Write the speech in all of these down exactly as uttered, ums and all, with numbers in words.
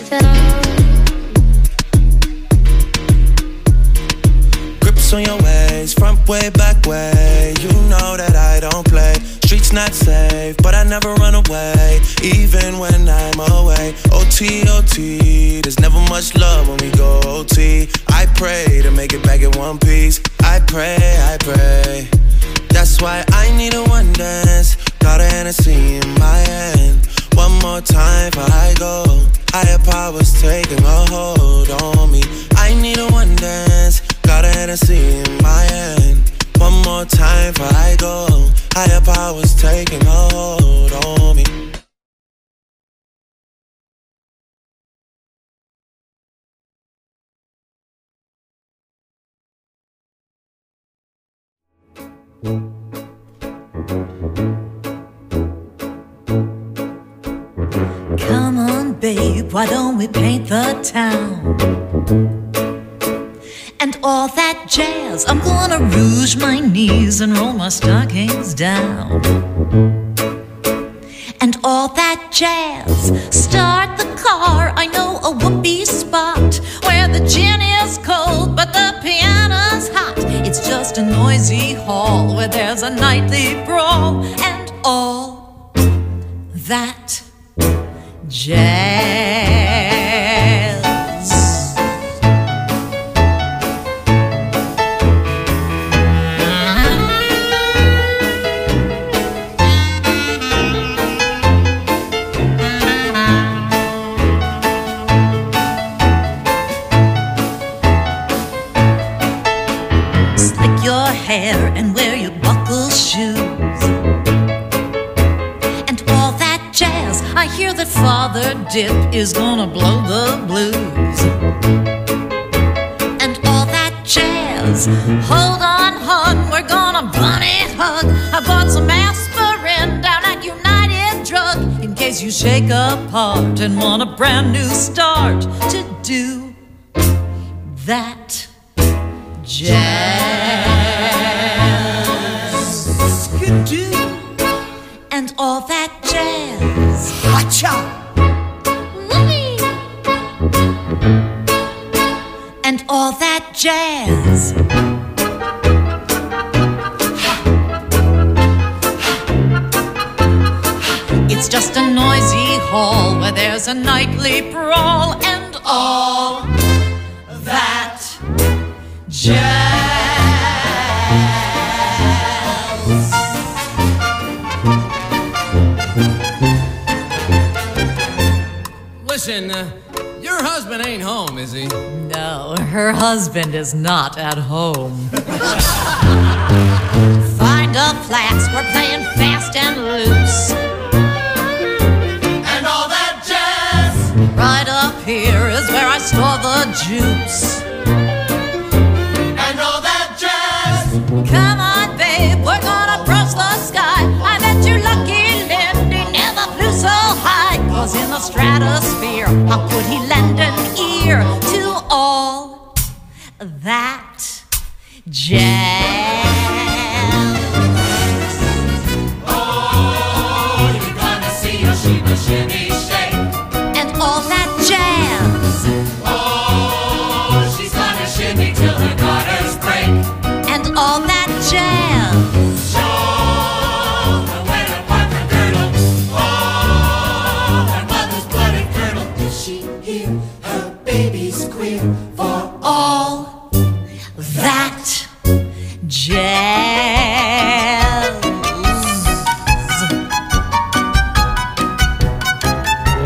down. Grips on your ways, front way, back way. You know that I don't play. Streets not safe, but I never run away, even when I'm away. O T, O T, there's never much love when we go O T. I pray to make it back in one piece. I pray, I pray. That's why I need a one dance. Got a Hennessy in my hand. One more time before I go. Higher powers taking a hold on me. I need a one dance. Got a Hennessy in my hand. One more time before I go. Higher powers taking a hold on me. Come on, babe, why don't we paint the town? And all that jazz, I'm gonna rouge my knees and roll my stockings down. And all that jazz, start the car, I know a whoopee spot where the gin is cold but the piano's hot. It's just a noisy hall where there's a nightly brawl. And all that jazz. Slick your hair and wear your buckle shoes. And all that jazz, I hear that Father Dip is gonna blow the blues. And all that jazz, hold on, hon, we're gonna bunny hug. I bought some aspirin down at United Drug in case you shake apart and want a brand new start to do that jazz. Skidoo. And all that jazz. Watcha! And all that jazz. It's just a noisy hall where there's a nightly brawl. And all that jazz. Listen, uh, your husband ain't home, is he? No, her husband is not at home. Find a flask, we're playing fast and loose. And all that jazz. Right up here is where I store the juice. And all that jazz. Come on, babe, we're gonna brush the sky. I bet you're lucky Lindy never flew so high. Cause in the stratosphere, how could he lend an ear to all that jazz? Oh, you're gonna see your Sheba shimmy shake. And all that jazz. Oh, she's gonna shimmy till her daughters break. And all that jazz. Show her where to park her girdle. Oh, her mother's bloody curdle. Did she hear her baby's queer for All that jazz.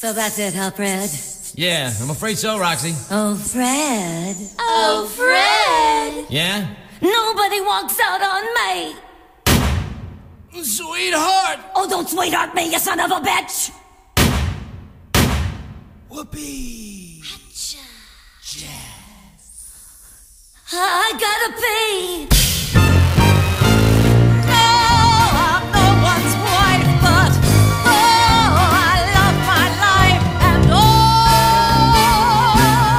So that's it, huh, Fred? Yeah, I'm afraid so, Roxy. Oh, Fred. Oh, Fred. Yeah? Nobody walks out on me. Sweetheart! Oh, don't sweetheart me, you son of a bitch. Whoopee! I gotta pee. No, I'm no one's wife, but oh, I love my life and all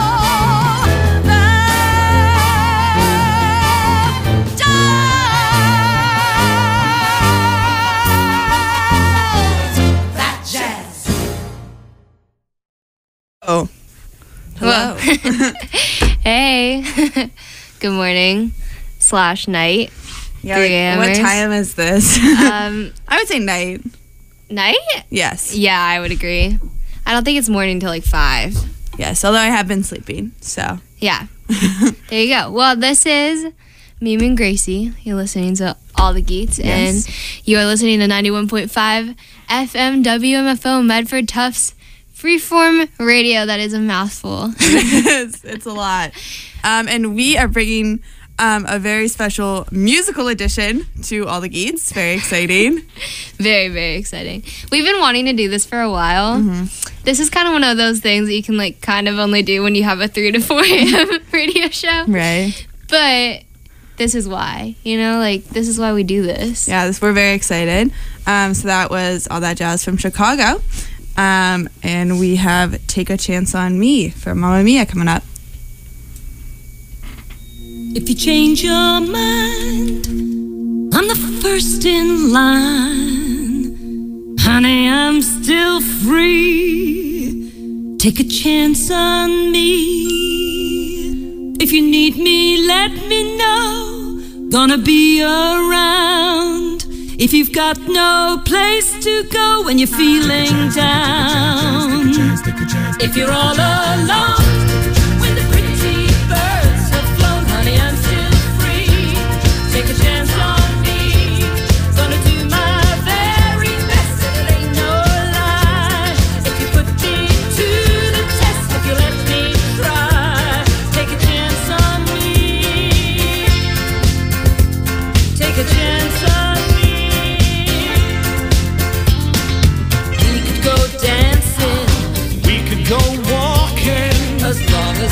that jazz. That jazz. Oh. Hello. Hey. Good morning slash night. Yeah, like, what time is this? um, I would say night. Night? Yes. Yeah, I would agree. I don't think it's morning till like five. Yes, although I have been sleeping, so. Yeah. There you go. Well, this is Meme and Gracie. You're listening to All the Geeks, Yes. and you are listening to ninety-one point five F M W M F O Medford Tufts Freeform Radio. That is a mouthful. it's, it's a lot. Um, and we are bringing um, a very special musical edition to All the Geeks. Very exciting. Very, very exciting. We've been wanting to do this for a while. Mm-hmm. This is kind of one of those things that you can like kind of only do when you have a three to four a.m. radio show. Right. But this is why, you know, like this is why we do this. Yeah, this, we're very excited. Um, so that was All That Jazz from Chicago. Um, and we have Take a Chance on Me from Mamma Mia coming up. If you change your mind, I'm the first in line. Honey, I'm still free. Take a chance on me. If you need me, let me know. Gonna be around. If you've got no place to go when you're feeling down. If you're all alone. Take a chance on me. Gonna do my very best, and it ain't no lie. If you put me to the test, if you let me try, take a chance on me. Take a chance on me. We could go dancing. We could go walking. As long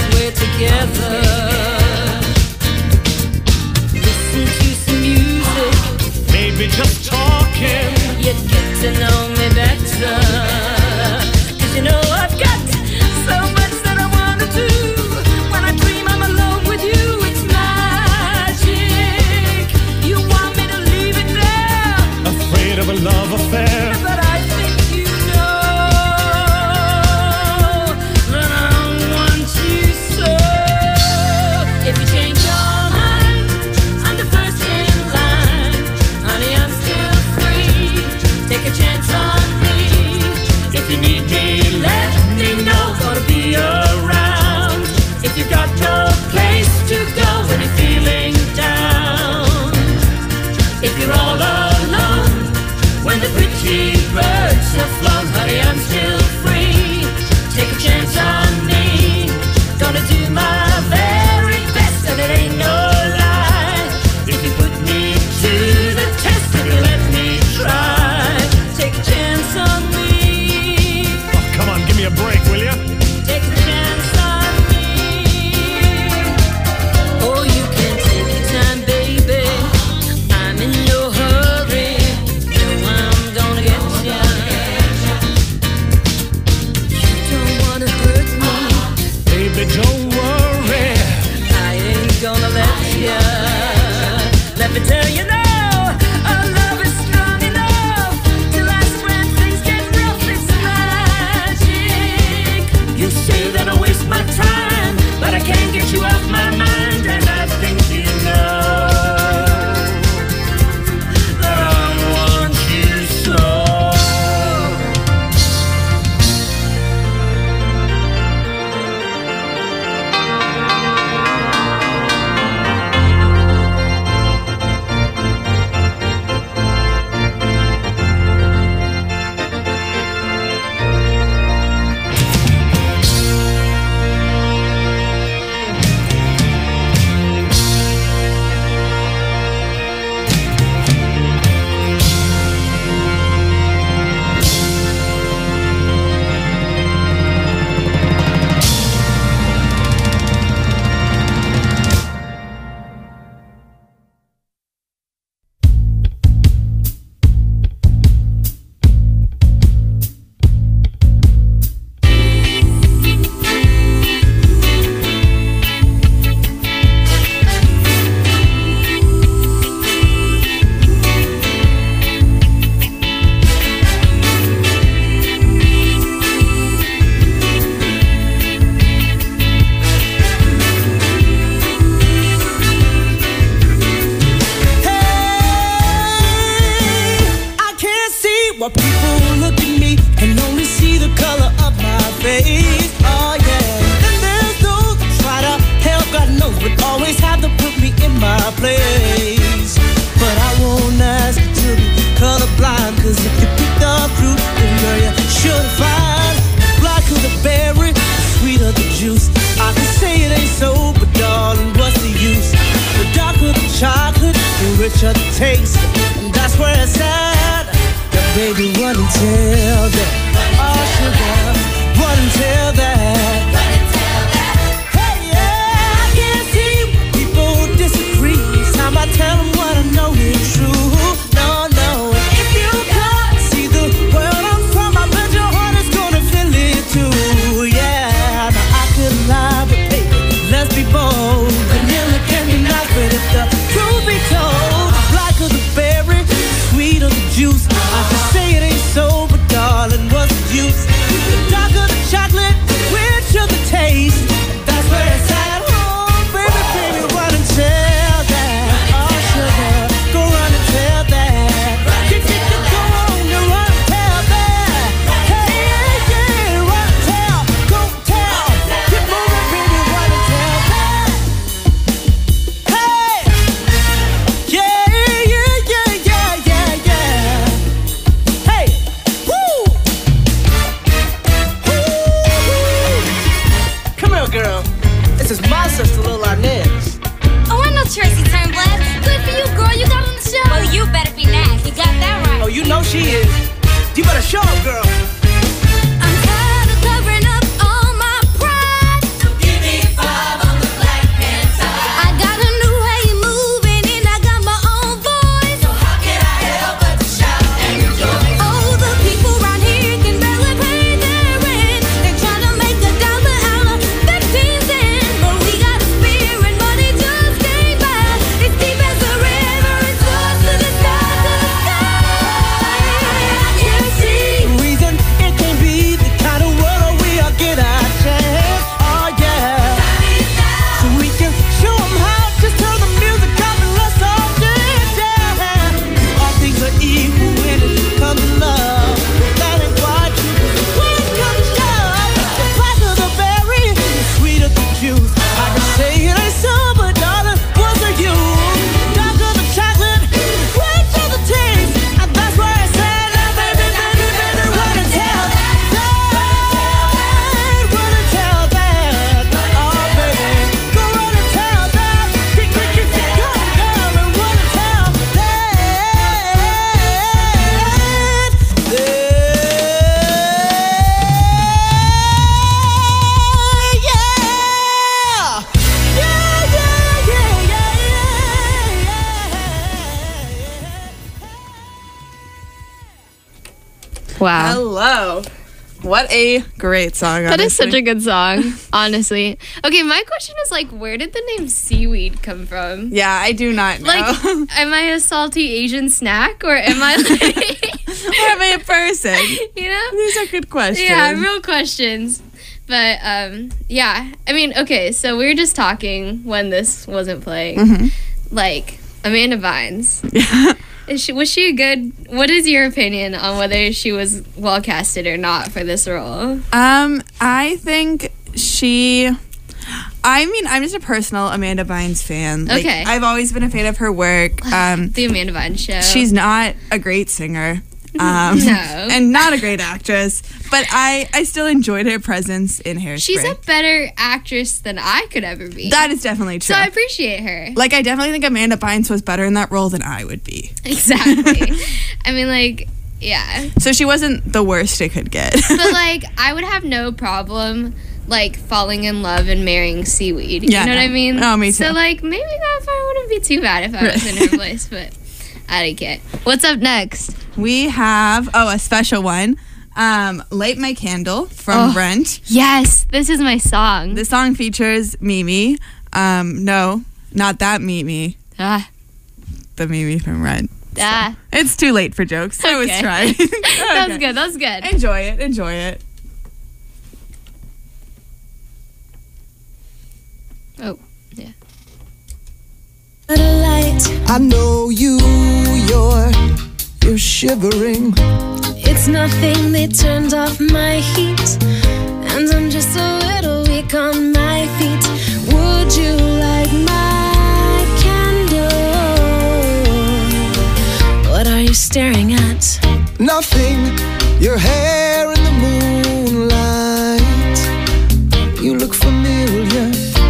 people look at me and only see the color of my face. Oh yeah. And there's those that try to help, God knows, but always have to put me in my place. But I won't ask you to be colorblind, cause if you pick the fruit, then girl, you should find the black of the berry, the sweet of the juice. I can say it ain't so, but darling, what's the use? The darker the chocolate, the richer the taste. And that's where it's at. Now baby, run and tell that. Oh sugar, run and tell that. Run and tell that. Hey yeah, I can't see why people disagree. Each time I tell them what I know is true. No, no, and if you can't see the world I'm from, I bet your heart is gonna feel it too. Yeah, now I could lie, but baby, let's be bold. Vanilla can be nice, but if the truth be told, black of the berry, sweet of the juice. I can say it ain't so, but darling, what's the use? The darker the chocolate, the richer the taste. That's where it's at. Oh, baby, baby, run and tell that. Oh, sugar, go run and tell that. Get, get, get, go on, you run and tell that. Hey, yeah, yeah, run and tell, go tell. Get moving, baby, run and tell that. Hey, yeah, yeah, yeah, yeah, yeah, yeah. Hey, woo, woo. Come here, girl. This is my sister, Lil Inez. Oh, I know Tracy Turnblad. Good for you, girl. You got on the show. Well, you better be nice. You got that right. Oh, you know she is. You better show up, girl. I'm tired of covering up all my pride. Give me five on the Black Panther. I got a new way of moving and I got my own voice. So how can I help but to shout and rejoice? Oh, the people around here can barely pay their rent. They're trying to make a dollar out of fifteen cents. But we got a spirit, money just came by. It's deep as the river, it's close to the sky, to the sky. I can't see. Reason it can't be the kind of world we all get our chance. Oh yeah. So we can show 'em how. Just turn the music up and let's all dance. Yeah. All things are equal when it comes to love. That ain't quite true. When it comes to love, the black of the berry, the sweet of the juice. I can say it ain't so, but darling, what's the use? Dark of the chocolate, red for the taste, and that's where it's at. Now, baby, baby, baby, run and tell that. Run and tell that. Oh, baby, go run and tell that. Get, get, get, get, go, girl, and run and tell that. Yeah. Yeah, yeah, yeah, yeah, yeah, yeah. Wow. Hello. What a great song. That is honestly. such a good song, honestly. Okay, my question is like, where did the name seaweed come from? Yeah, I do not know. Like, am I a salty Asian snack or am I like, or am I a person? you know? These are good questions. Yeah, real questions. But um, yeah, I mean, okay, so we were just talking when this wasn't playing. Mm-hmm. Like, Amanda Bynes. Yeah. Is she, was she a good, what is your opinion on whether she was well casted or not for this role? Um, I think she. I mean, I'm just a personal Amanda Bynes fan. Like, Okay. I've always been a fan of her work. Um, The Amanda Bynes Show. she's not a great singer. Um, No. And not a great actress. But I, I still enjoyed her presence in Hairspray. She's a better actress than I could ever be. That is definitely true. So I appreciate her. Like, I definitely think Amanda Bynes was better in that role than I would be. Exactly. I mean, like, yeah. So she wasn't the worst it could get. But, like, I would have no problem, like, falling in love and marrying seaweed. Yeah, You know no. what I mean? Oh, me too. So, like, maybe that part wouldn't be too bad if I was in her place, but I didn't get. What's up next? We have, oh, a special one. Um, Light My Candle from Oh. Rent. Yes, this is my song. The song features Mimi. Um, no, not that Mimi. Ah, The Mimi from Rent. ah. It's too late for jokes. I was Okay. trying. That was Okay. good. That was good. Enjoy it. Enjoy it. Oh, yeah. I know you, you're, you're shivering. It's It's nothing, they turned off my heat, and I'm just a little weak on my feet. Would you like my candle? What are you staring at? Nothing, your hair in the moonlight. You look familiar.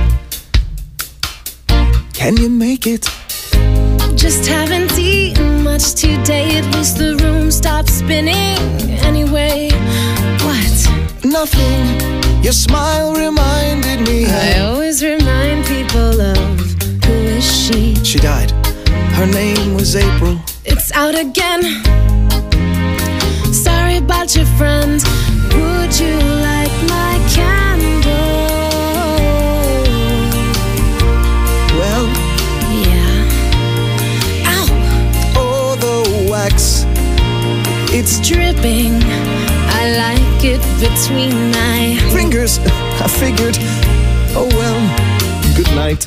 Can you make it? Just haven't eaten much today. At least the room stopped spinning. Anyway, what? Nothing, your smile reminded me. I always remind people of who is she. She died, her name was April. It's out again. Sorry about your friend. Would you like my candle? Well, yeah. Ow! oh, the wax, It's dripping. I like it between my fingers. I figured, oh well, good night.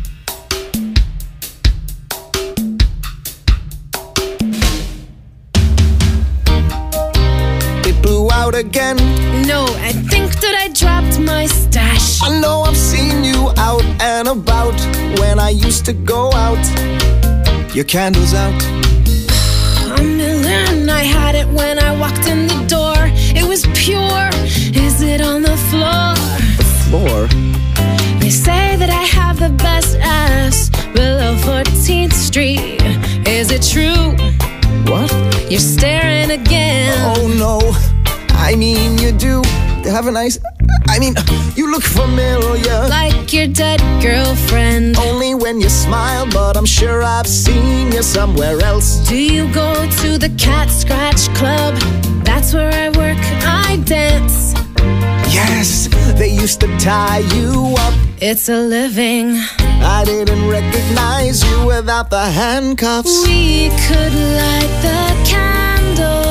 It blew out again. No, I think that I dropped my stash. I know I've seen you out and about when I used to go out. Your candle's out. A million. I had it when I walked in the door. It was pure. Is it on the floor? The floor. They say that I have the best ass below fourteenth Street. Is it true? What? You're staring again. Oh no, I mean you do have a nice, I mean, you look familiar. Like your dead girlfriend. Only when you smile, but I'm sure I've seen you somewhere else. Do you go to the Cat Scratch Club? That's where I work, I dance. Yes, they used to tie you up. It's a living. I didn't recognize you without the handcuffs. We could light the candle.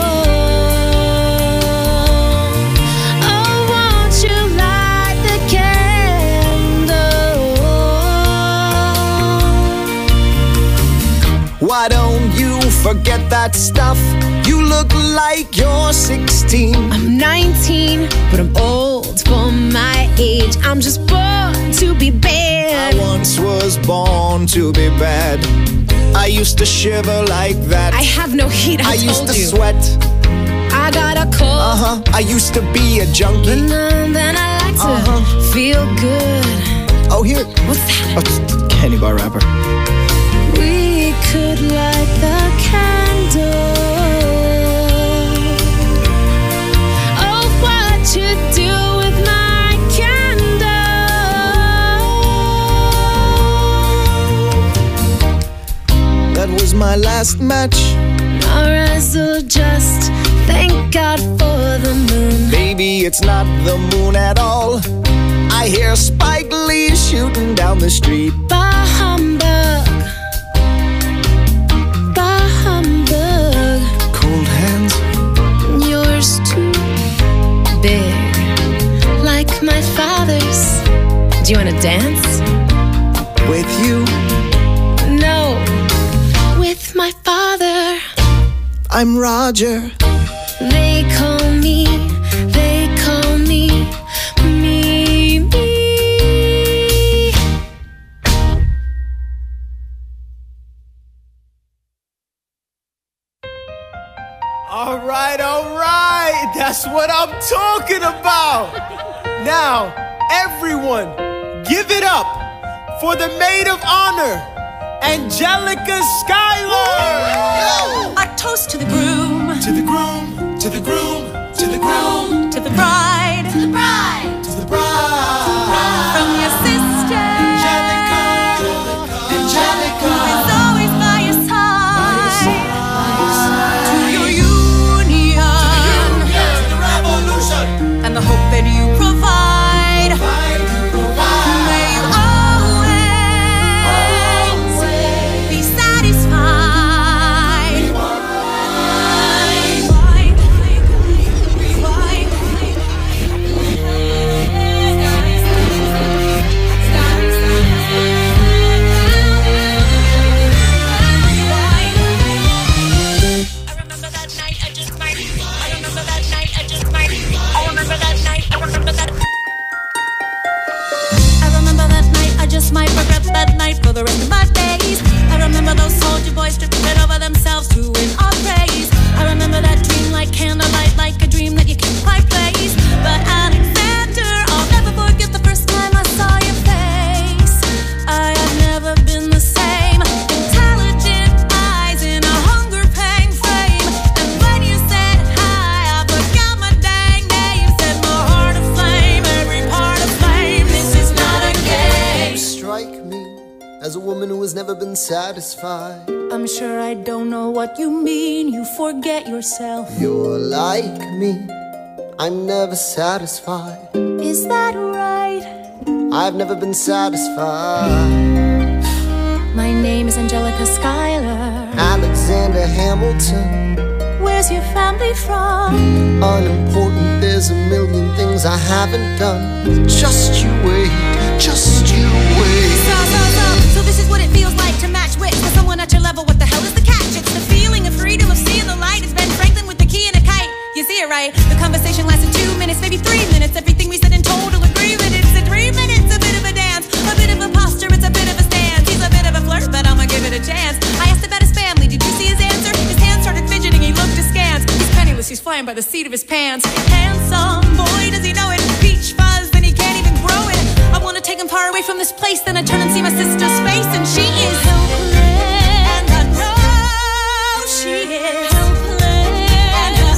Oh, won't you light the candle? Why don't you forget that stuff? You look like you're sixteen. I'm nineteen, but I'm old for my age. I'm just born to be bad. I once was born to be bad. I used to shiver like that. I have no heat, I, I told used to you. sweat. I got a cold. Uh-huh. I used to be a junkie. But now and then I like to Uh-huh. feel good. Oh, here. What's that? Oh, it's a candy bar wrapper. We could light the candle. Oh, what you do with my candle? That was my last match. Our eyes will just thank God for the moon. Baby, it's not the moon at all. I hear Spike Lee shooting down the street. Bah humbug. Bah humbug. Cold hands. Yours too big, like my father's. Do you wanna dance? With you, No, with my father. I'm Roger. They call me, they call me, me, me. All right, all right. That's what I'm talking about. Now, everyone, give it up for the maid of honor, Angelica Schuyler. A toast to the groom, To the groom, to the groom, to the groom, to the bride, to the bride, to the bride. from your sister, Angelica, Angelica. who is always by your side, to your union, To the revolution. and the hope that you provide. May you always be satisfied. never been satisfied. I'm sure I don't know what you mean. You forget yourself. You're like me, I'm never satisfied. Is that right? I've never been satisfied. My name is Angelica Schuyler. Alexander Hamilton. Where's your family from? Unimportant, there's a million things I haven't done. Just you wait, just you wait. So, so, so, so this is what it feels like to match wits with someone at your level. What the hell is the catch? It's the feeling of freedom, of seeing the light. It's Ben Franklin with the key and a kite. You see it right? The conversation lasted two minutes, maybe three minutes. Everything we said in total agreement. It's a three minutes, a bit of a dance, a bit of a posture, it's a bit of a stance. He's a bit of a flirt, but I'ma give it a chance. I asked about his family, did you see his answer? His hands started fidgeting, he looked askance. He's penniless, he's flying by the seat of his pants. Handsome boy, does he know it? Peach fuzz, then he can't even grow it. I wanna take him far away from this place, then I turn and see my sister's face, and she is helpless. And I know she is helpless. And her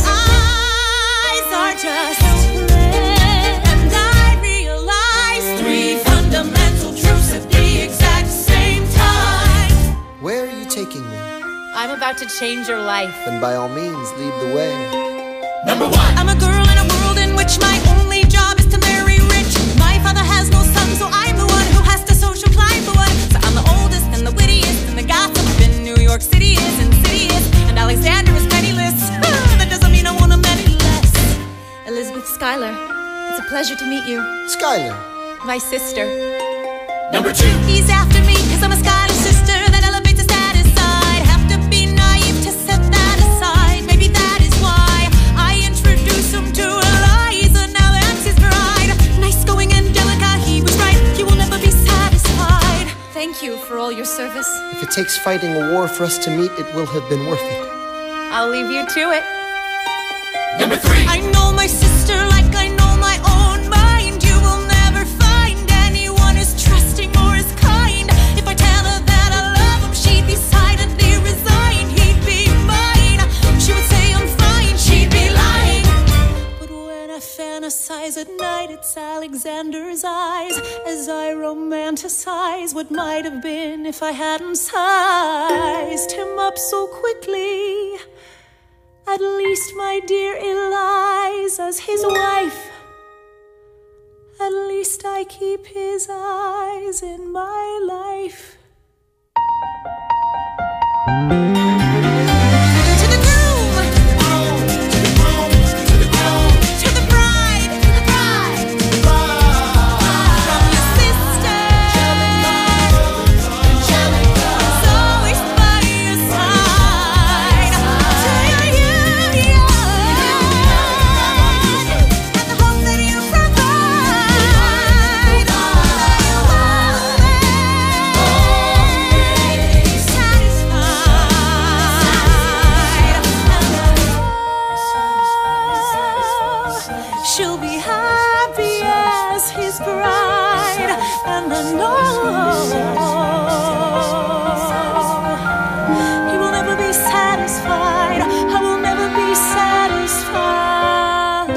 eyes are just helpless. And I realize three fundamental truths at the exact same time. Where are you taking me? I'm about to change your life. Then by all means, lead the way. Number one. I'm a girl in a world in which my only job is to marry rich. My father has no son, so I'm the one who has to social climb the one. So I'm the oldest and the wittiest, and the gossip in New York City is insidious. And Alexander is penniless. That doesn't mean I want him any less. Elizabeth Schuyler, it's a pleasure to meet you. Schuyler. My sister. Number two. He's after me, cause I'm a Schuyler sister. That elevates a status side. Have to be naive to set that aside. Maybe that is why I introduce him to Eliza. Now that's his bride. Nice going, Angelica, he was right. You will never be satisfied. Thank you for all your service. If it takes fighting a war for us to meet, it will have been worth it. I'll leave you to it. Number three. I know my sister like I know my own mind. You will never find anyone as trusting or as kind. If I tell her that I love him, she'd be silently resigned. He'd be mine. She would say I'm fine. She'd be lying. But when I fantasize at night, it's Alexander's eyes as I romanticize what might have been if I hadn't sized him up so quickly. At least, my dear Eliza's his wife. At least I keep his eyes in my life. To the groom, to the groom, to the groom, to the bride, to the bride, from your sister, Angelica, is always by your side. To your union, and the hope that you provide. Satisfied. She'll be happy as his bride, and I know he will never be satisfied. I will never be satisfied.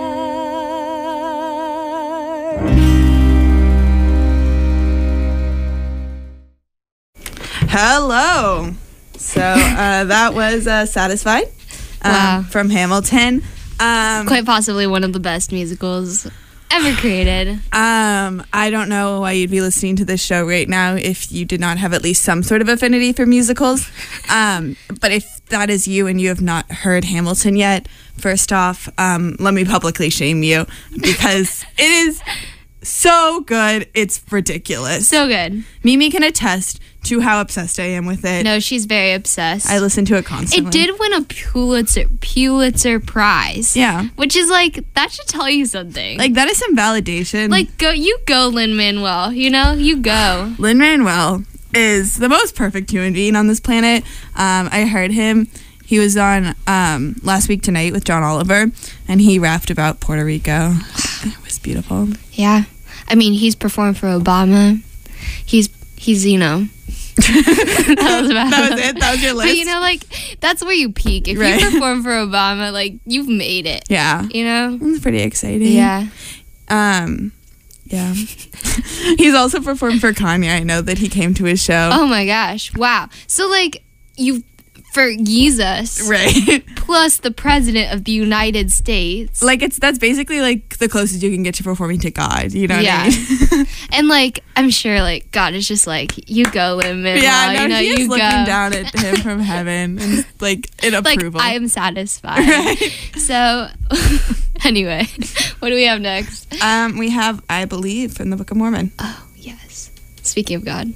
Hello. So uh, that was uh, Satisfied um, Wow. from Hamilton. Um, Quite possibly one of the best musicals ever created. Um, I don't know why you'd be listening to this show right now if you did not have at least some sort of affinity for musicals. Um, but if that is you and you have not heard Hamilton yet, first off, um, let me publicly shame you because it is so good. It's ridiculous. So good. Mimi can attest to how obsessed I am with it. No, she's very obsessed. I listen to it constantly. It did win a Pulitzer Pulitzer Prize. Yeah. Which is like, that should tell you something. Like, that is some validation. Like, go, you go, Lin-Manuel. You know, you go. Lin-Manuel is the most perfect human being on this planet. Um, I heard him. He was on um, Last Week Tonight with John Oliver, and he rapped about Puerto Rico. It was beautiful. Yeah. I mean, he's performed for Obama. He's, he's you know. that was about That was it? That was your list? But you know, like, that's where you peak. If Right. you perform for Obama, like, you've made it. Yeah. You know? It's pretty exciting. Yeah. Um, Yeah. He's also performed for Kanye. I know that he came to his show. Oh my gosh. Wow. So like you for Jesus, Right. plus the president of the United States. Like it's that's basically like the closest you can get to performing to God. You know what Yeah. I mean? And like I'm sure like God is just like, you go, Lin-Manuel, Yeah, no, you know, he is you looking go. down at him from heaven and like in Like approval. I am satisfied. Right. So anyway, what do we have next? Um, we have I Believe from the Book of Mormon. Oh yes. Speaking of God.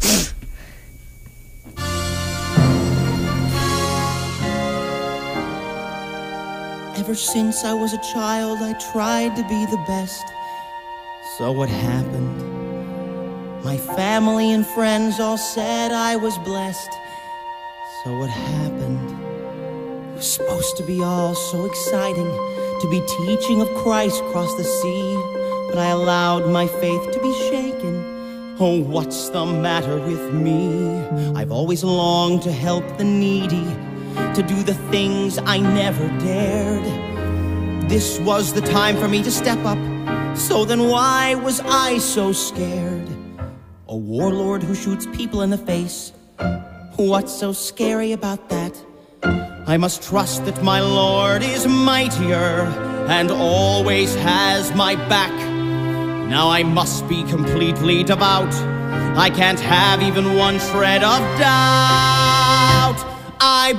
Ever since I was a child, I tried to be the best. So what happened? My family and friends all said I was blessed. So what happened? It was supposed to be all so exciting, to be teaching of Christ across the sea. But I allowed my faith to be shaken. Oh, what's the matter with me? I've always longed to help the needy, to do the things I never dared. This was the time for me to step up. So then why was I so scared? A warlord who shoots people in the face. What's so scary about that? I must trust that my Lord is mightier and always has my back. Now I must be completely devout. I can't have even one shred of doubt. I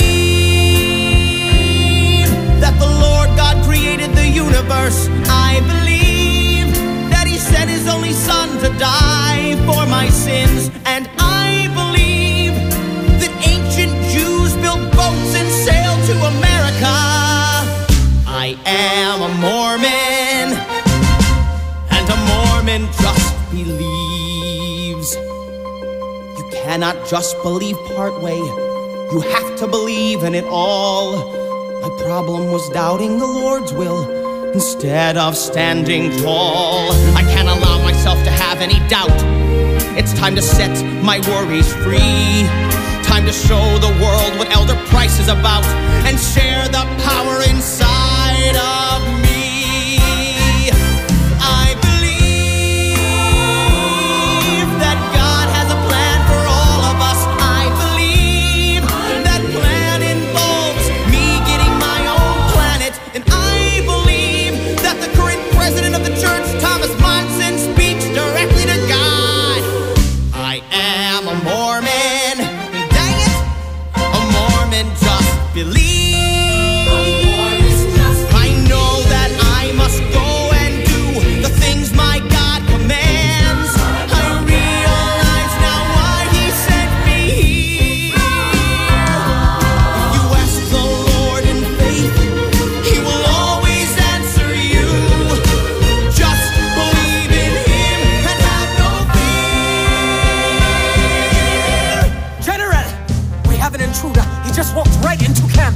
believe that the Lord God created the universe. I believe that He sent His only Son to die for my sins. And I believe that ancient Jews built boats and sailed to America. I am a Mormon, and a Mormon just believes. You cannot just believe part way. You have to believe in it all. My problem was doubting the Lord's will instead of standing tall. I can't allow myself to have any doubt. It's time to set my worries free. Time to show the world what Elder Price is about and share the power inside of me. I believe that God has a plan for all of us. I believe that plan involves me getting my own planet. And I believe that the current president of the church, Thomas Monson, speaks directly to God. I am a Mormon. Dang it! A Mormon just believes. I know that I must go and do the things my God commands. I realize now why He sent me here. If you ask the Lord in faith, He will always answer you. Just believe in Him and have no fear. General, we have an intruder. He just walked right into camp.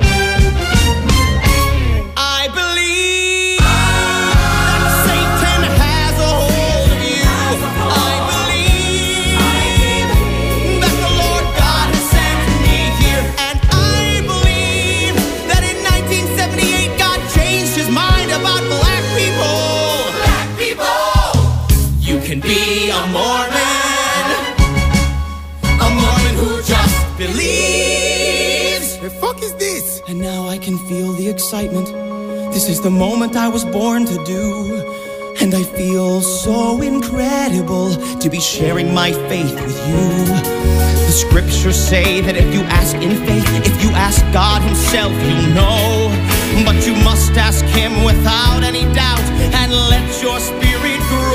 I believe that Satan has a hold of you. I believe that the Lord God has sent me here. And I believe that in nineteen seventy-eight God changed His mind about black people. Black people! You can be a Mormon. A Mormon who just believes. The fuck is this? And now I can feel the excitement. This is the moment I was born to do. And I feel so incredible to be sharing my faith with you. The scriptures say that if you ask in faith, if you ask God Himself, He'll know. But you must ask Him without any doubt and let your spirit grow.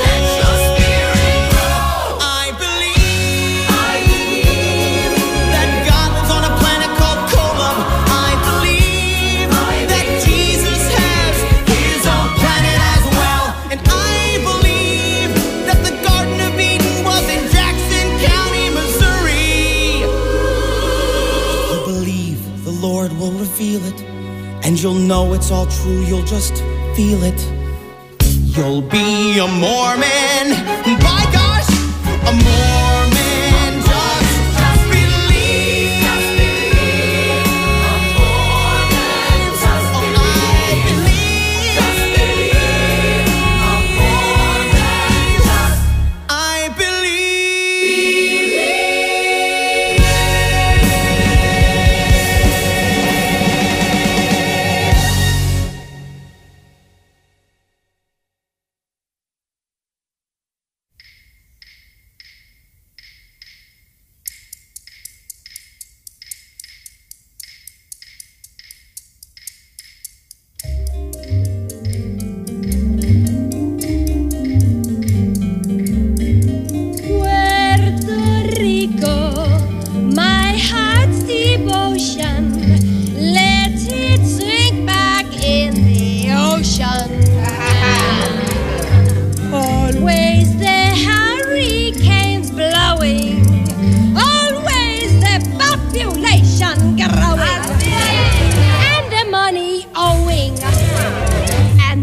I believe that God lives on a planet called Kolob. I believe that Jesus has His own planet as well. And I believe that the Garden of Eden was in Jackson County, Missouri. If you believe, the Lord will reveal it. And you'll know it's all true, you'll just feel it. You'll be a Mormon. By gosh, a Mormon just, just believe. Just believe. A Mormon just believe. I believe. Just believe. A Mormon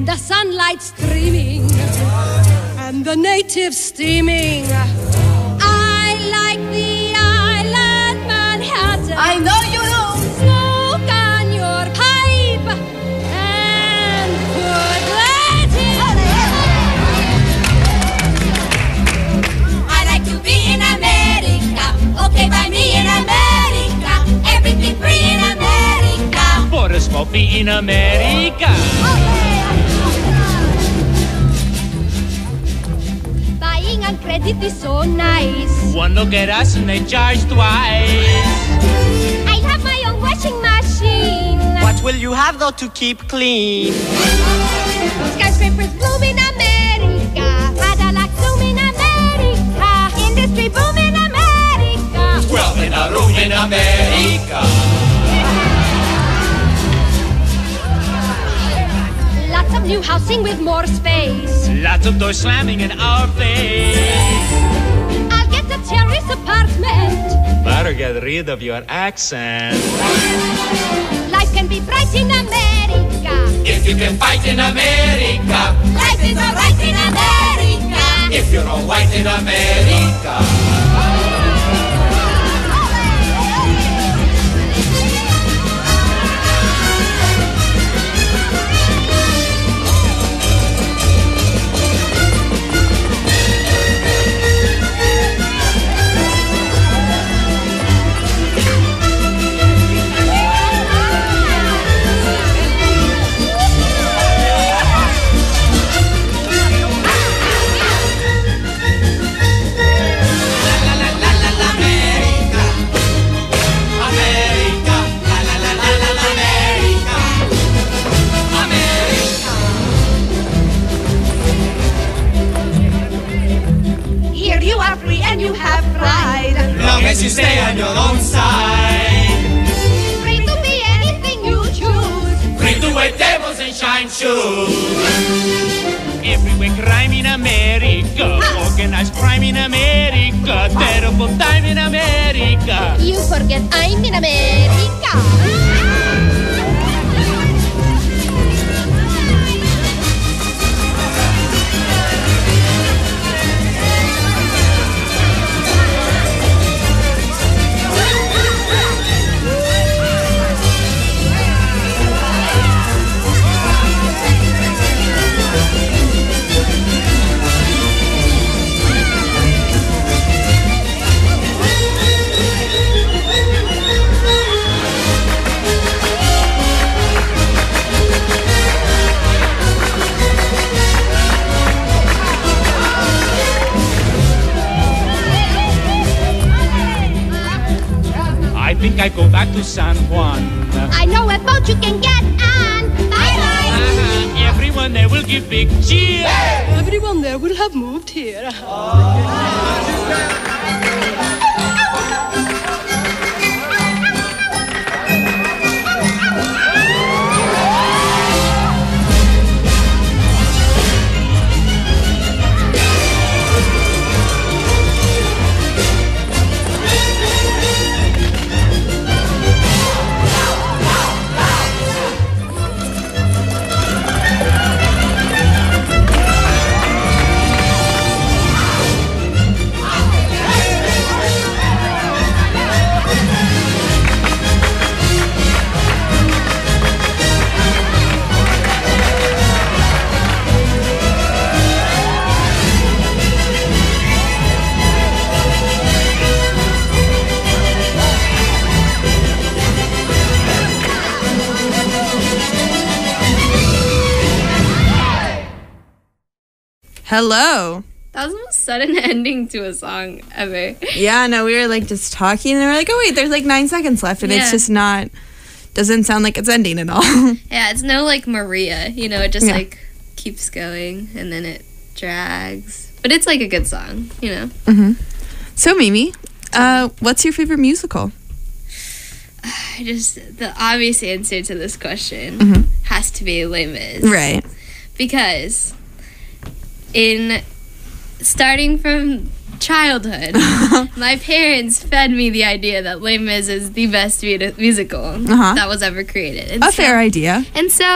and the sunlight streaming, and the natives steaming. I like the island Manhattan. I know you do. Smoke on your pipe and put Latin. I like to be in America. Okay, by me in America. Everything free in America. For a smoke me in America. Buying on credit is so nice. One look at us and they charge twice. I have my own washing machine. What will you have though to keep clean? Skyscrapers bloom in America. Cadillac bloom in America. Industry boom in America. Twelve in a room in America. Lots of new housing with more space. Lots of doors slamming in our face. I'll get a terrace apartment. Better get rid of your accent. Life can be bright in America. If you can fight in America. Life is alright in America. If you're all white in America. Here you are free and you have pride. Long as you stay on your own side. Free to be anything you choose. Free to wear tables and shine shoes. Everywhere crime in America. Organized crime in America. Terrible time in America. You forget I'm in America. I think I go back to San Juan. I know a boat you can get on. Bye bye. Uh, everyone there will give big cheer. Everyone there will have moved here. Hello. That was the most sudden ending to a song ever. Yeah, no, we were like just talking and we we're like, oh wait, there's like nine seconds left and Yeah. it's just not, doesn't sound like it's ending at all. Yeah, it's no like Maria, you know, it just Yeah. like keeps going and then it drags. But it's like a good song, you know. hmm So Mimi, uh, what's your favorite musical? I just the obvious answer to this question Mhm. has to be Les Mis. Right. Because in starting from childhood, my parents fed me the idea that Les Mis is the best mu- musical Uh-huh. that was ever created. And A so- fair idea. And so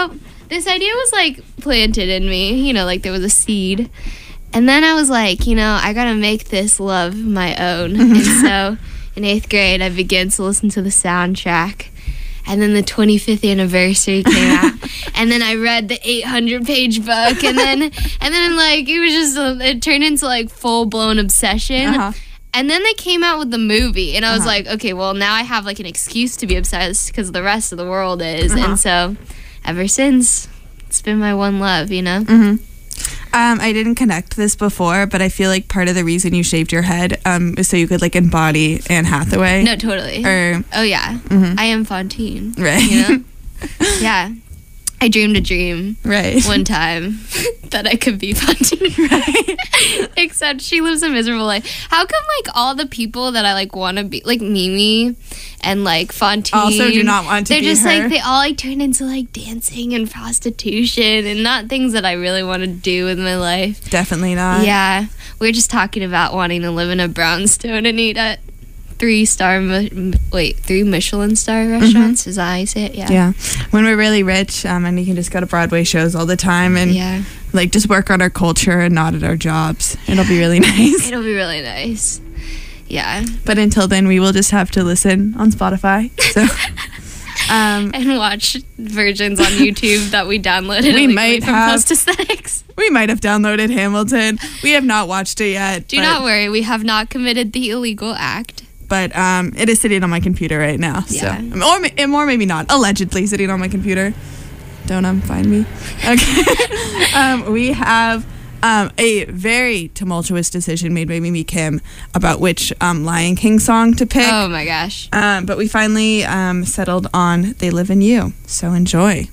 this idea was like planted in me, you know, like there was a seed. And then I was like, you know, I gotta make this love my own. And so in eighth grade, I began to listen to the soundtrack. And then the twenty-fifth anniversary came out. And then I read the eight hundred page book. And then, and then like, it was just, a, it turned into like full blown obsession. Uh-huh. And then they came out with the movie. And I was Uh-huh. like, okay, well, now I have like an excuse to be obsessed because the rest of the world is. Uh-huh. And so ever since, it's been my one love, you know? Mm-hmm. Um, I didn't connect this before, but I feel like part of the reason you shaved your head um, is so you could like embody Anne Hathaway. No, totally. Or, oh, yeah. Mhm. I am Fontaine. Right. You know? Yeah. I dreamed a dream Right. one time that I could be Fontaine. Right. Except she lives a miserable life. How come like all the people that I like want to be, like Mimi and like Fontaine, Also do not want to they're be just her. like, they all like turn into like dancing and prostitution and not things that I really want to do with my life. Definitely not. Yeah. We were just talking about wanting to live in a brownstone and eat at three star, mi- wait, three Michelin star restaurants? Is that how you say it? Yeah. Yeah. When we're really rich, um, and you can just go to Broadway shows all the time and Yeah. like just work on our culture and not at our jobs. It'll be really nice. It'll be really nice. Yeah. But until then, we will just have to listen on Spotify. So, um, And watch versions on YouTube that we downloaded We illegally might from have- Post Aesthetics. we might have downloaded Hamilton. We have not watched it yet. Do but, not worry, we have not committed the illegal act. But um, it is sitting on my computer right now. Yeah. So, or, ma- or maybe not. Allegedly sitting on my computer. Don't um find me. Okay. um, we have um, a very tumultuous decision made by Mimi Kim about which um, Lion King song to pick. Oh my gosh. Um, but we finally um, settled on They Live in You. So enjoy.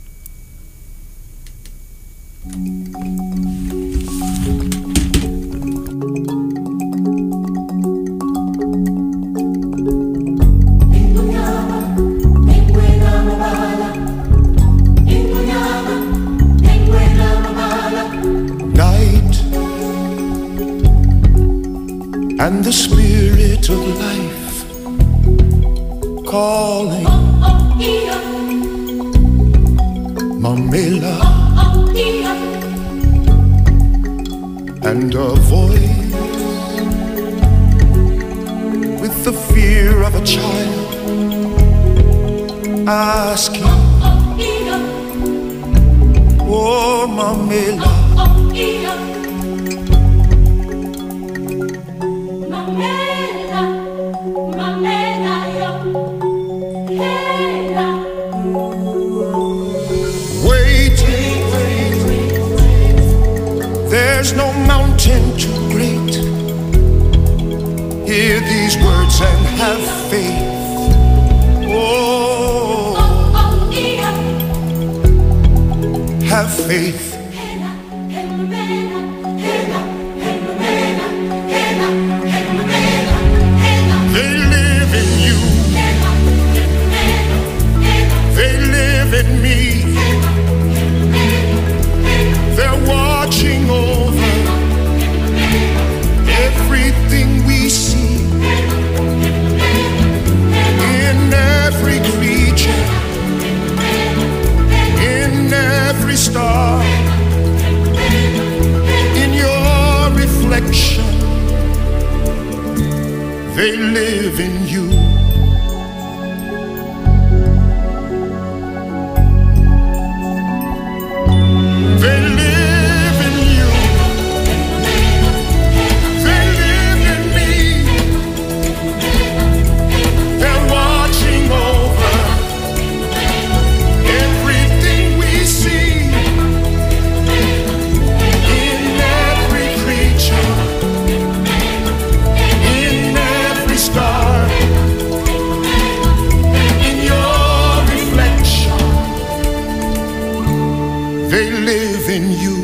Night and the spirit of life calling Mamela and a voice with the fear of a child asking, oh Mamela, waiting, there's no mountain too great. Hear these words and have faith. Oh, have faith. They live in you. They live in me. They're watching over everything we see, in every creature, in every star, in your reflection. They live in you. They live in you. They live in me. They're watching over everything we see, in every creature, in every star, in your reflection. They live in you.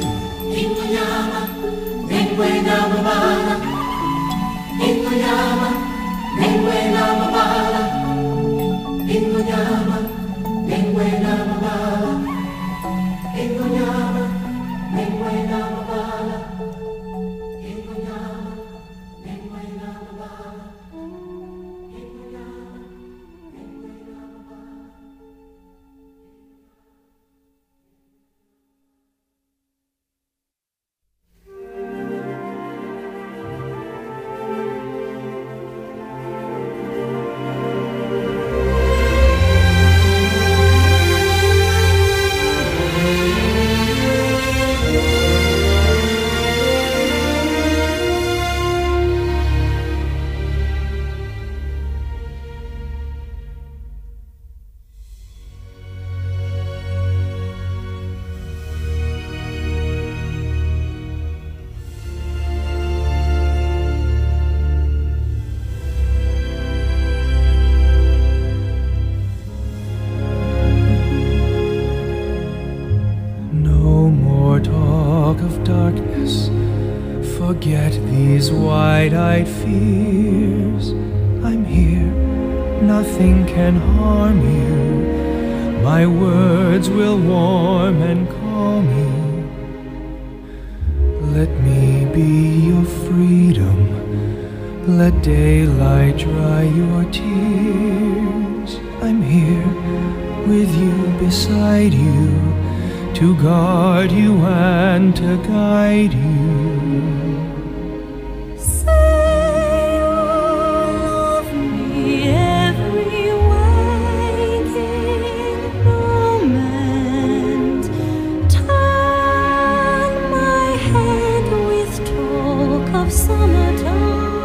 of darkness, forget these wide-eyed fears. I'm here, nothing can harm you. My words will warm and calm you. Let me be your freedom. Let daylight dry your tears. I'm here with you, beside you, to guard you and to guide you. Say you love me every waking moment. Turn my head with talk of summertime.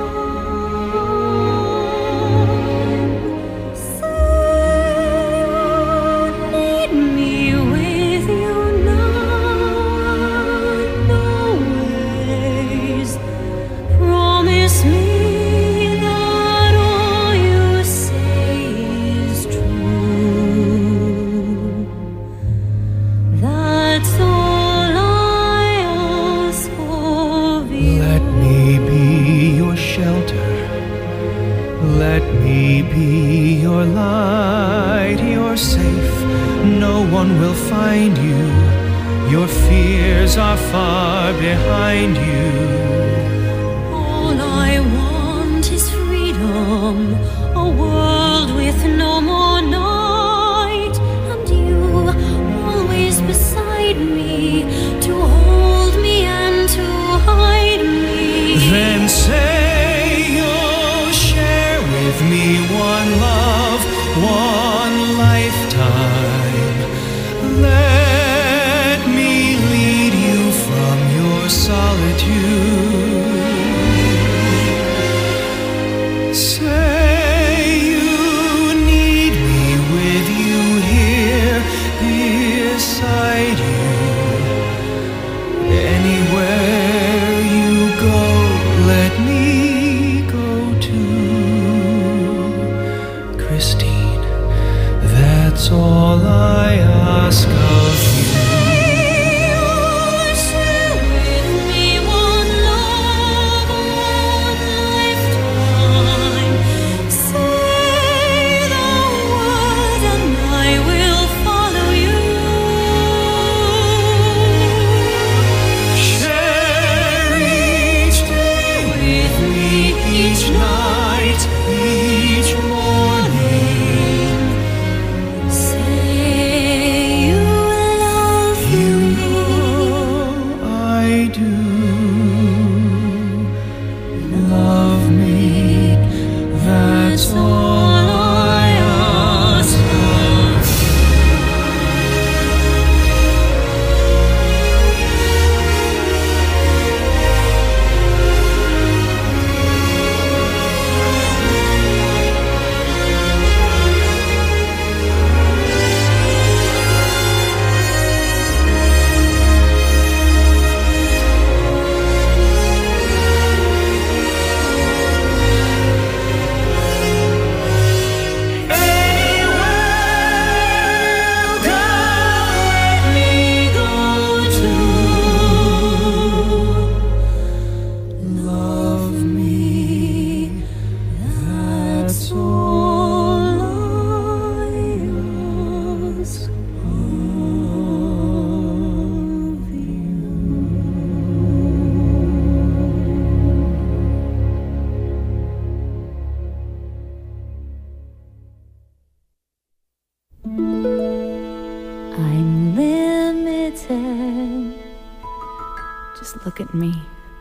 Will find you. Your fears are far behind you. All I want is freedom, a world with no more night, and you always beside me, to hold me and to hide me. Then say you'll share with me one love, one lifetime. Let me lead you from your solitude. Say you need me with you here beside you. Anywhere you go, let me go too. Christine, that's all I ask of you. Share with me one love, one lifetime. Say the word and I will follow you. Share each day with me, each night, each morning. Say you love You me. know I do. Love me, that's all I ask of you. Love me, that's all I ask of you. I'm limited. Just look at me.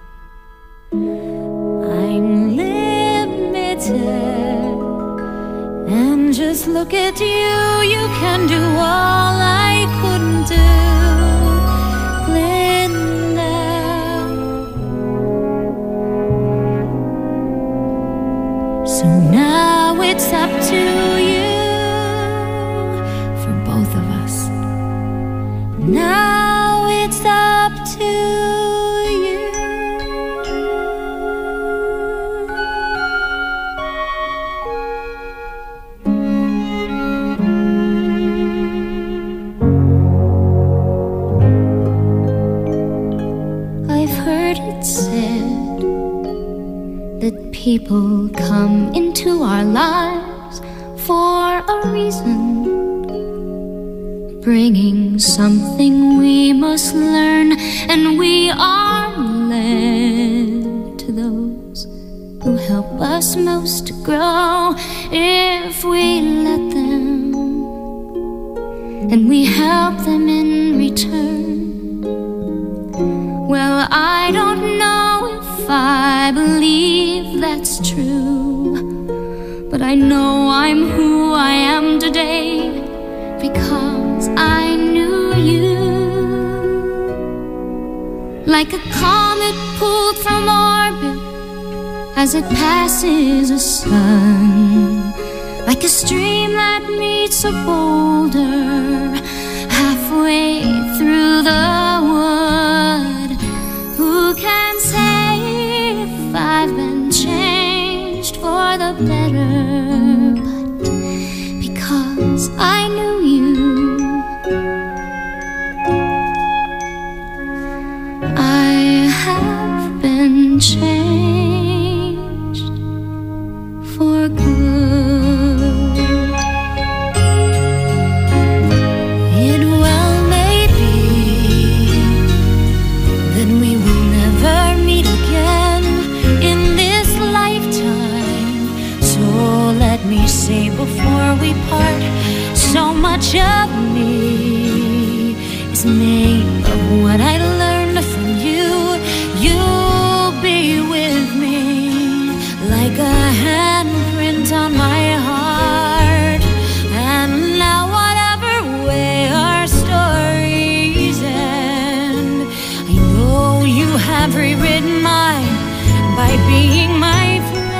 I'm limited. And just look at you. You can do all I couldn't do. Glinda. So now it's up to you. For both of us. Now it's up to you. people come into our lives for a reason, bringing something we must learn, and we are led to those who help us most to grow if we let them, and we help them in return. Well, I don't know if I believe that's true, but I know I'm who I am today because I knew you. Like a comet pulled from orbit as it passes a sun, like a stream that meets a boulder halfway through the wood. Who can say if I've been changed for the better? But because I knew you, I have been changed for good. It well may be that we will never meet again in this lifetime. So let me say before we part, so much of me is made of what I learned from you. You'll be with me like a handprint on my heart. And now whatever way our stories end, I know you have rewritten mine by being my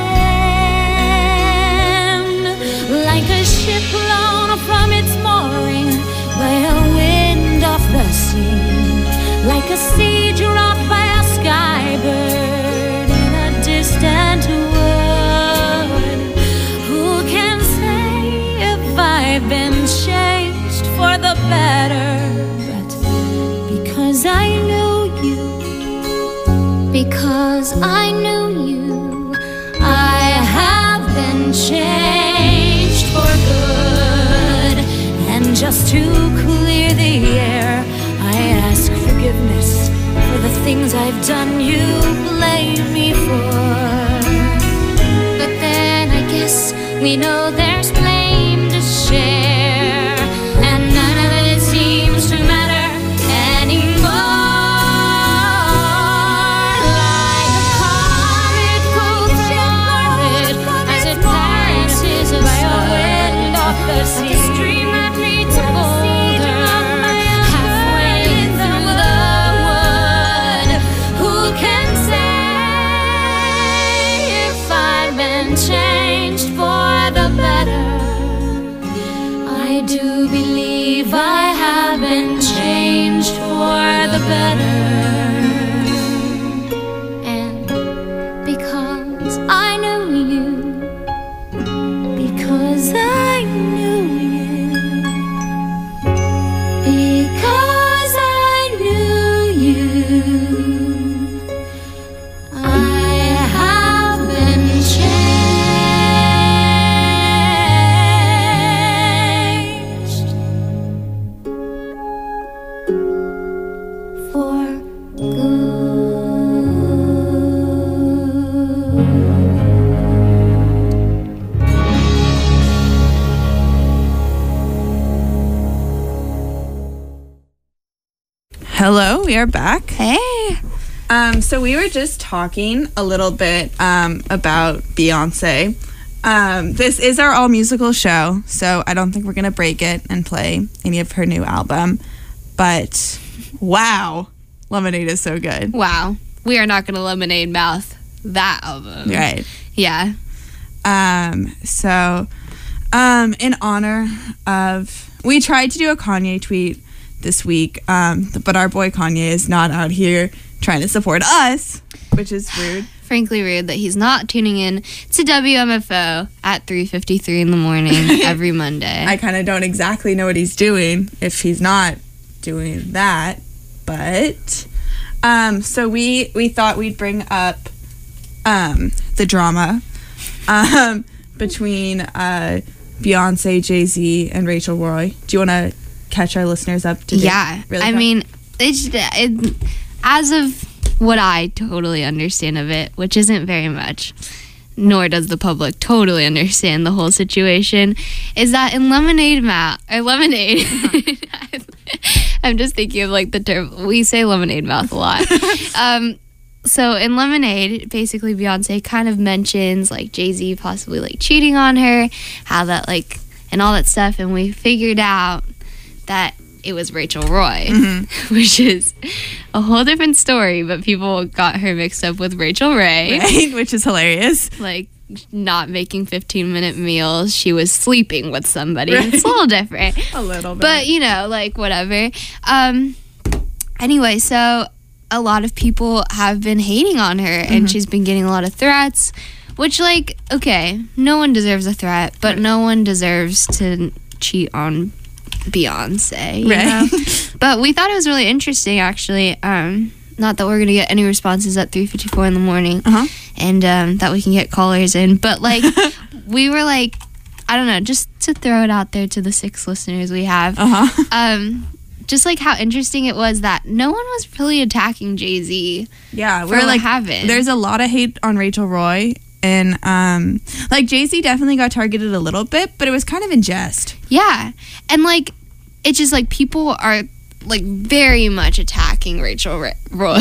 friend. Like a ship blown from its mooring by a wind off the sea, like a seed dropped by a skybird in a distant wood. Who can say if I've been changed for the better? But because I knew you, because I knew you, I have been changed for good. And just to clear the air, I ask forgiveness for the things I've done you blame me for. But then I guess we know there's blame to share, and none of it seems to matter anymore. Like a comet pulled from orbit as it passes a wind off the sea, like a stream that meets a boulder halfway through the wood. Who can say if I've been changed for the better? I do believe I have been changed for the better. And because I knew you, because I knew you, because I knew you, I have been changed for good. Hello, we are back. Hey. Um, so we were just talking a little bit um, about Beyonce. Um, this is our all musical show, so I don't think we're gonna break it and play any of her new album. But wow, Lemonade is so good. Wow. We are not going to lemonade mouth that album. Right. Yeah. Um, so, um, in honor of, we tried to do a Kanye tweet this week, um, but our boy Kanye is not out here trying to support us, which is rude. Frankly rude that he's not tuning in to W M F O at three fifty-three in the morning every Monday. I kind of don't exactly know what he's doing if he's not doing that, but um, so we we thought we'd bring up um, the drama um, between uh, Beyonce, Jay-Z, and Rachel Roy. Do you want to catch our listeners up to date? Yeah. Really I fast? mean, it's, it, as of what I totally understand of it, which isn't very much, nor does the public totally understand the whole situation, is that in Lemonade Mouth, or Lemonade, I'm just thinking of like the term, we say Lemonade Mouth a lot. um, so in Lemonade, basically Beyonce kind of mentions like Jay-Z possibly like cheating on her, how that like, and all that stuff, and we figured out that it was Rachel Roy, mm-hmm. which is a whole different story, but people got her mixed up with Rachel Ray. Right, which is hilarious. Like, not making fifteen-minute meals. She was sleeping with somebody. Right. It's a little different. A little bit. But, you know, like, whatever. Um, anyway, so a lot of people have been hating on her, mm-hmm. and she's been getting a lot of threats, which, like, okay, no one deserves a threat, but no one deserves to cheat on Beyonce, you right. know? But we thought it was really interesting, actually. Um, not that we're gonna get any responses at three fifty-four in the morning, uh-huh. and um, that we can get callers in. But like, we were like, I don't know, just to throw it out there to the six listeners we have. Uh-huh. Um, just like how interesting it was that no one was really attacking Jay-Z. Yeah, for we're like having. There's a lot of hate on Rachel Roy. And, um, like, Jay-Z definitely got targeted a little bit, but it was kind of in jest. Yeah. And, like, it's just, like, people are, like, very much attacking Rachel Ra- Roy.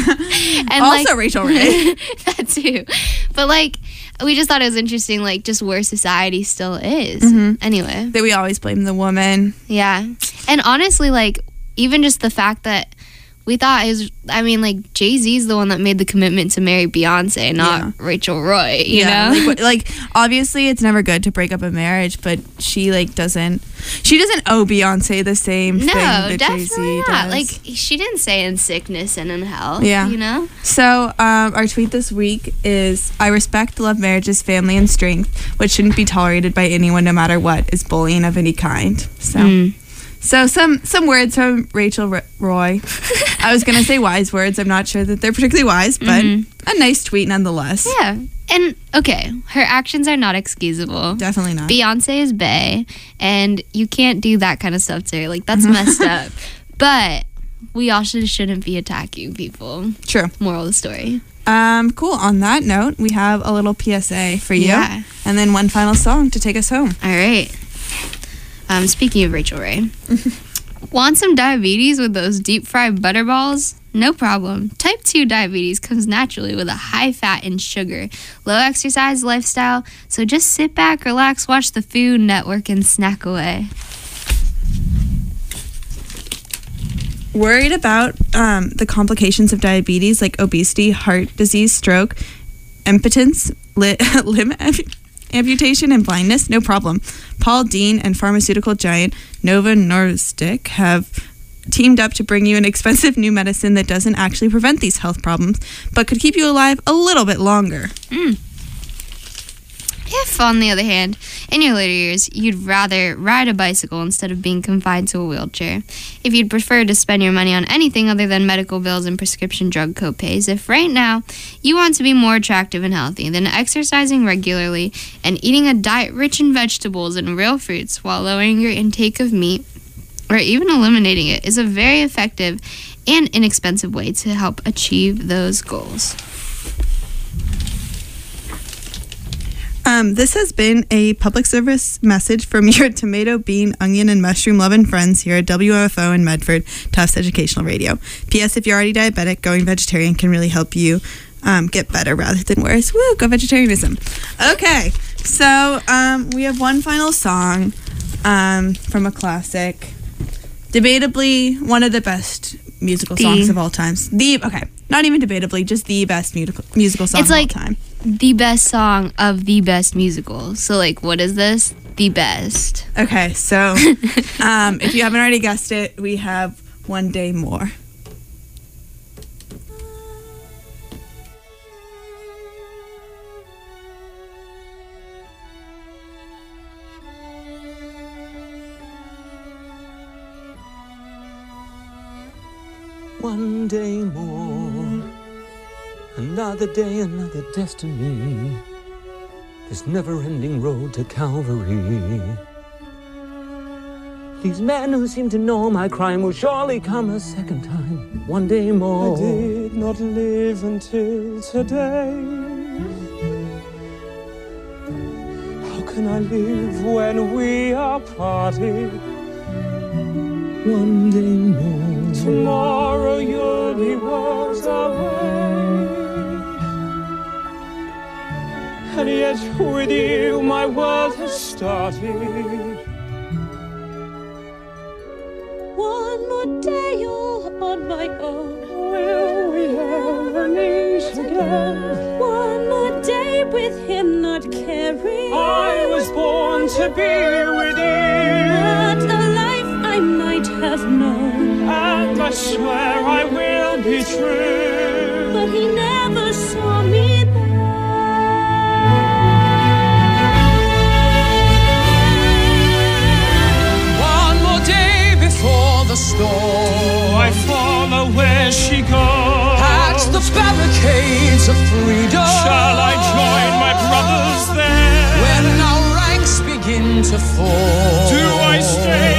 and Also like, Rachel Ray. That, too. But, like, we just thought it was interesting, like, just where society still is. Mm-hmm. Anyway. That we always blame the woman. Yeah. And, honestly, like, even just the fact that we thought it was, I mean, like, Jay-Z's the one that made the commitment to marry Beyonce, not yeah. Rachel Roy, you yeah, know? Like, like, obviously, it's never good to break up a marriage, but she, like, doesn't, she doesn't owe Beyonce the same no, thing that definitely Jay-Z not. does. Like, she didn't say in sickness and in health, yeah. you know? So, um, our tweet this week is, I respect love marriage's family and strength, which shouldn't be tolerated by anyone no matter what, is bullying of any kind. So... Mm. So some some words from Rachel R- Roy. I was going to say wise words. I'm not sure that they're particularly wise, but mm-hmm. a nice tweet nonetheless. Yeah. And, okay, her actions are not excusable. Definitely not. Beyonce is bae, and you can't do that kind of stuff to her. Like, that's messed up. But we also shouldn't be attacking people. True. Moral of the story. Um, cool. On that note, we have a little P S A for you. Yeah. And then one final song to take us home. All right. Um, speaking of Rachel Ray, want some diabetes with those deep fried butterballs? No problem. Type two diabetes comes naturally with a high fat and sugar, low exercise lifestyle, so just sit back, relax, watch the Food Network, and snack away. Worried about um, the complications of diabetes like obesity, heart disease, stroke, impotence, li- limb amputation, and blindness? No problem. Paul Dean and pharmaceutical giant Novo Nordisk have teamed up to bring you an expensive new medicine that doesn't actually prevent these health problems, but could keep you alive a little bit longer. Mm. If, on the other hand, in your later years, you'd rather ride a bicycle instead of being confined to a wheelchair, if you'd prefer to spend your money on anything other than medical bills and prescription drug copays, if right now you want to be more attractive and healthy, then exercising regularly and eating a diet rich in vegetables and real fruits while lowering your intake of meat, or even eliminating it, is a very effective and inexpensive way to help achieve those goals. Um, this has been a public service message from your tomato, bean, onion, and mushroom loving friends here at W F O in Medford, Tufts Educational Radio. P S. If you're already diabetic, going vegetarian can really help you um, get better rather than worse. Woo, go vegetarianism. Okay, so um, we have one final song um, from a classic. Debatably, one of the best musical The- songs of all times. The okay, not even debatably, just the best musical musical song It's of like all time. the best song of the best musical. So, like, what is this? The best. Okay, so um, if you haven't already guessed it, we have One Day More. One day more, Another day, another destiny. This never-ending road to Calvary. These men who seem to know my crime will surely come a second time, one day more. I did not live until today. How can I live when we are parted? One day more. Tomorrow you'll be worlds away. And yet with you my world has started. One more day all on my own. Will we ever meet again? One more day with him not caring. I was born to be with you. What a life I might have known. And I swear I will be true. But he never saw me there. One more day before the storm, I follow where she goes. At the barricades of freedom, shall I join my brothers there? When our ranks begin to fall, do I stay